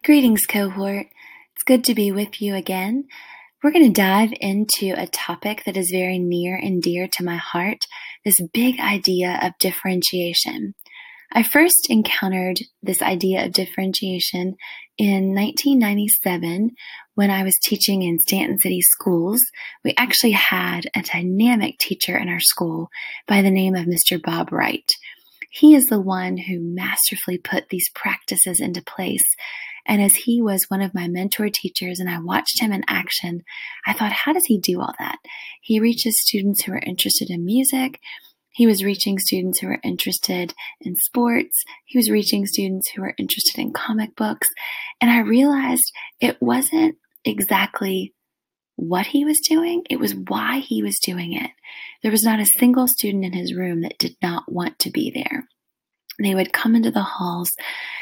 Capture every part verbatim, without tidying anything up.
Greetings, cohort. It's good to be with you again. We're going to dive into a topic that is very near and dear to my heart, this big idea of differentiation. I first encountered this idea of differentiation in nineteen ninety-seven when I was teaching in Stanton City schools. We actually had a dynamic teacher in our school by the name of Mister Bob Wright. He is the one who masterfully put these practices into place. And as he was one of my mentor teachers and I watched him in action, I thought, how does he do all that? He reaches students who are interested in music. He was reaching students who were interested in sports. He was reaching students who were interested in comic books. And I realized it wasn't exactly what he was doing. It was why he was doing it. There was not a single student in his room that did not want to be there. They would come into the halls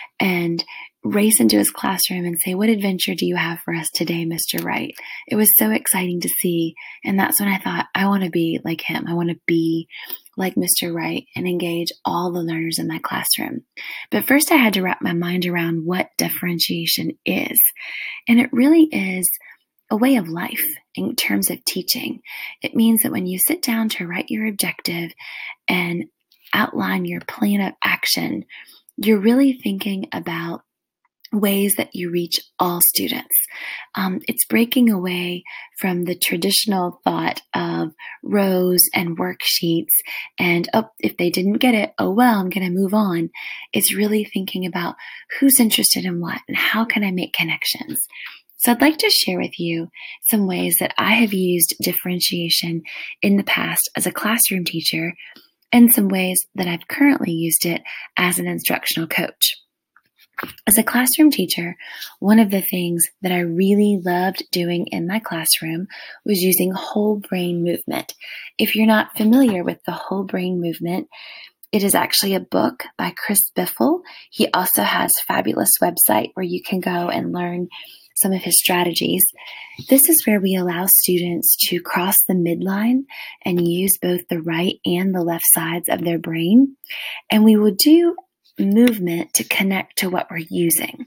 and race into his classroom and say, "What adventure do you have for us today, Mister Wright?" It was so exciting to see. And that's when I thought, I want to be like him. I want to be like Mister Wright and engage all the learners in my classroom. But first I had to wrap my mind around what differentiation is. And it really is a way of life in terms of teaching. It means that when you sit down to write your objective and outline your plan of action, you're really thinking about ways that you reach all students. Um, it's breaking away from the traditional thought of rows and worksheets and, oh, if they didn't get it, oh well, I'm going to move on. It's really thinking about who's interested in what and how can I make connections. So I'd like to share with you some ways that I have used differentiation in the past as a classroom teacher and some ways that I've currently used it as an instructional coach. As a classroom teacher, one of the things that I really loved doing in my classroom was using whole brain movement. If you're not familiar with the whole brain movement, it is actually a book by Chris Biffle. He also has a fabulous website where you can go and learn some of his strategies. This is where we allow students to cross the midline and use both the right and the left sides of their brain. And we will do movement to connect to what we're using.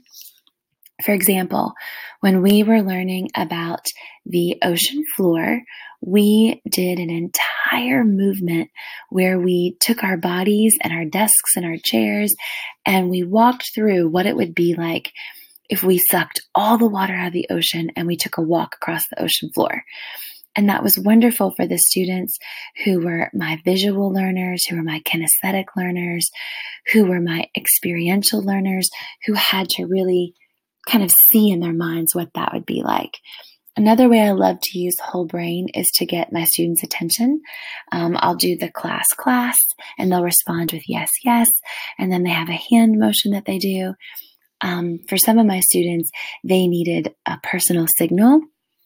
For example, when we were learning about the ocean floor, we did an entire movement where we took our bodies and our desks and our chairs and we walked through what it would be like if we sucked all the water out of the ocean and we took a walk across the ocean floor. And that was wonderful for the students who were my visual learners, who were my kinesthetic learners, who were my experiential learners, who had to really kind of see in their minds what that would be like. Another way I love to use whole brain is to get my students' attention. Um, I'll do the class class and they'll respond with yes, yes. And then they have a hand motion that they do. Um, for some of my students, they needed a personal signal.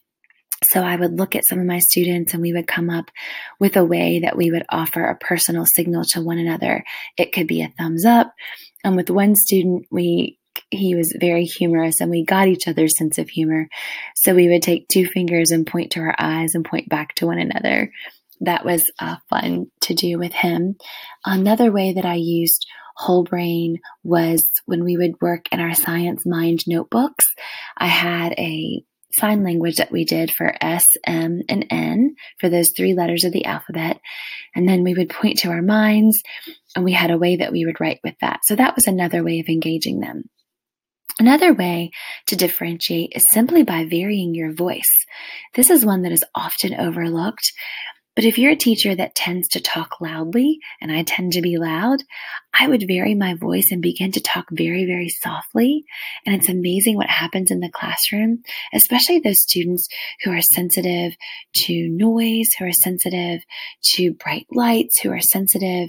So I would look at some of my students and we would come up with a way that we would offer a personal signal to one another. It could be a thumbs up. And with one student, we he was very humorous and we got each other's sense of humor. So we would take two fingers and point to our eyes and point back to one another. That was uh, fun to do with him. Another way that I used whole brain was when we would work in our science mind notebooks. I had a sign language that we did for S, M, and N for those three letters of the alphabet. And then we would point to our minds and we had a way that we would write with that. So that was another way of engaging them. Another way to differentiate is simply by varying your voice. This is one that is often overlooked. But if you're a teacher that tends to talk loudly, and I tend to be loud, I would vary my voice and begin to talk very, very softly. And it's amazing what happens in the classroom, especially those students who are sensitive to noise, who are sensitive to bright lights, who are sensitive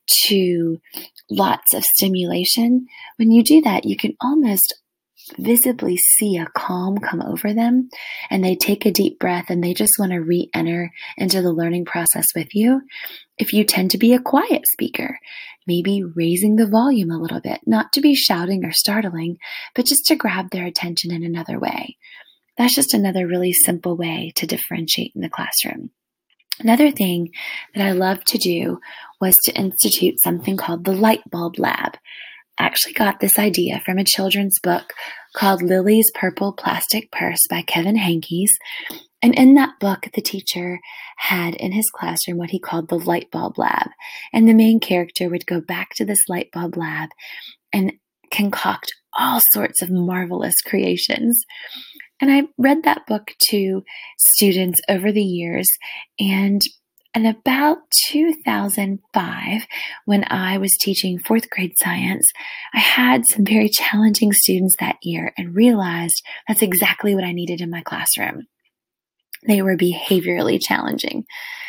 to lots of stimulation. When you do that, you can almost visibly see a calm come over them and they take a deep breath and they just want to re-enter into the learning process with you. If you tend to be a quiet speaker, maybe raising the volume a little bit, not to be shouting or startling, but just to grab their attention in another way. That's just another really simple way to differentiate in the classroom. Another thing that I love to do was to institute something called the light bulb lab. I actually got this idea from a children's book called Lily's Purple Plastic Purse by Kevin Hankes. And in that book, the teacher had in his classroom what he called the light bulb lab. And the main character would go back to this light bulb lab and concoct all sorts of marvelous creations. And I read that book to students over the years, and in about two thousand five, when I was teaching fourth grade science, I had some very challenging students that year and realized that's exactly what I needed in my classroom. They were behaviorally challenging.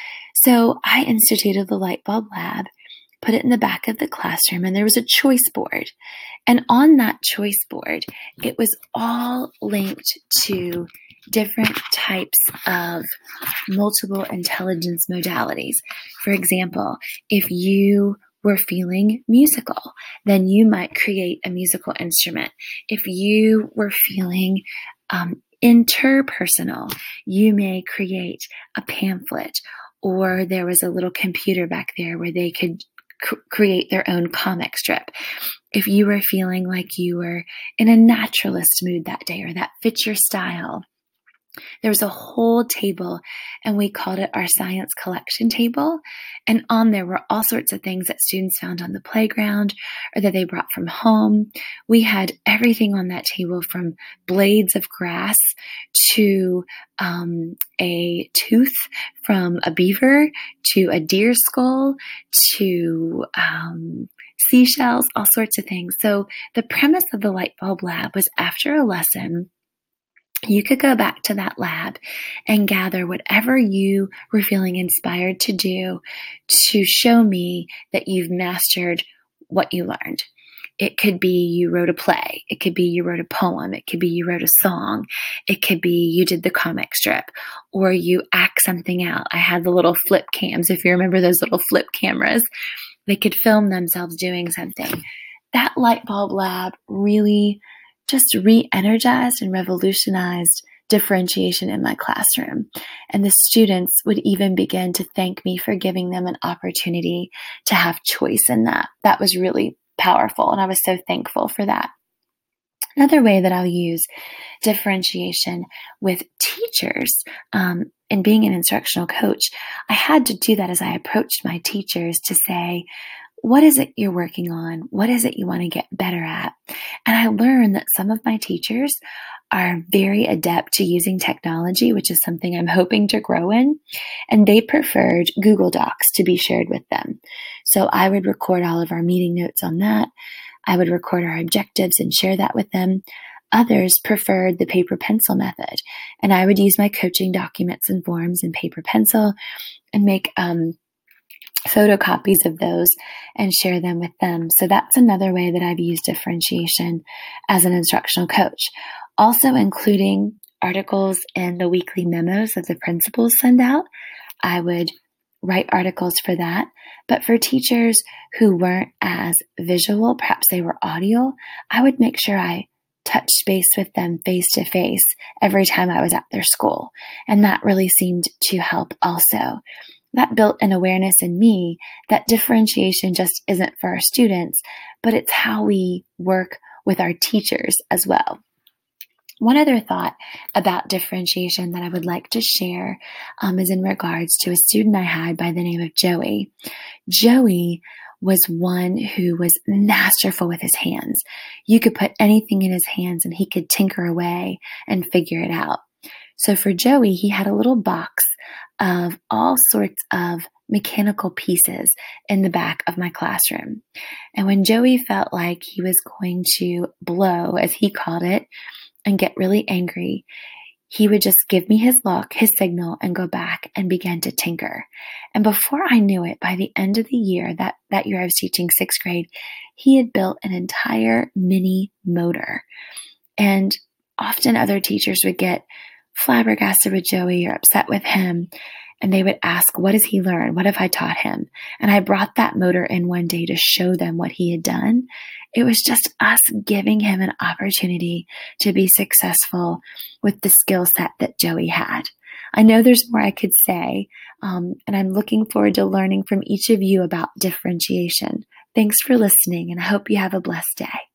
So I instituted the light bulb lab, put it in the back of the classroom, and there was a choice board. And on that choice board, it was all linked to different types of multiple intelligence modalities. For example, if you were feeling musical, then you might create a musical instrument. If you were feeling um, interpersonal, you may create a pamphlet, or there was a little computer back there where they could c- create their own comic strip. If you were feeling like you were in a naturalist mood that day, or that fits your style, there was a whole table, and we called it our science collection table. And on there were all sorts of things that students found on the playground or that they brought from home. We had everything on that table, from blades of grass to um, a tooth from a beaver to a deer skull to um, seashells, all sorts of things. So the premise of the light bulb lab was, after a lesson, you could go back to that lab and gather whatever you were feeling inspired to do to show me that you've mastered what you learned. It could be you wrote a play. It could be you wrote a poem. It could be you wrote a song. It could be you did the comic strip, or you act something out. I had the little flip cams, if you remember those little flip cameras. They could film themselves doing something. That light bulb lab really just re-energized and revolutionized differentiation in my classroom. And the students would even begin to thank me for giving them an opportunity to have choice in that. That was really powerful, and I was so thankful for that. Another way that I'll use differentiation with teachers, um, and being an instructional coach, I had to do that as I approached my teachers to say, what is it you're working on? What is it you want to get better at? And I learned that some of my teachers are very adept to using technology, which is something I'm hoping to grow in. And they preferred Google Docs to be shared with them. So I would record all of our meeting notes on that. I would record our objectives and share that with them. Others preferred the paper pencil method. And I would use my coaching documents and forms in paper pencil and make um, photocopies of those and share them with them. So that's another way that I've used differentiation as an instructional coach. Also including articles in the weekly memos that the principals send out. I would write articles for that. But for teachers who weren't as visual, perhaps they were audio, I would make sure I touched base with them face to face every time I was at their school. And that really seemed to help also. That built an awareness in me that differentiation just isn't for our students, but it's how we work with our teachers as well. One other thought about differentiation that I would like to share um, is in regards to a student I had by the name of Joey. Joey was one who was masterful with his hands. You could put anything in his hands and he could tinker away and figure it out. So for Joey, he had a little box of all sorts of mechanical pieces in the back of my classroom. And when Joey felt like he was going to blow, as he called it, and get really angry, he would just give me his look, his signal, and go back and begin to tinker. And before I knew it, by the end of the year, that, that year I was teaching sixth grade, he had built an entire mini motor. And often other teachers would get flabbergasted with Joey or upset with him. And they would ask, what has he learned? What have I taught him? And I brought that motor in one day to show them what he had done. It was just us giving him an opportunity to be successful with the skill set that Joey had. I know there's more I could say, um, and I'm looking forward to learning from each of you about differentiation. Thanks for listening, and I hope you have a blessed day.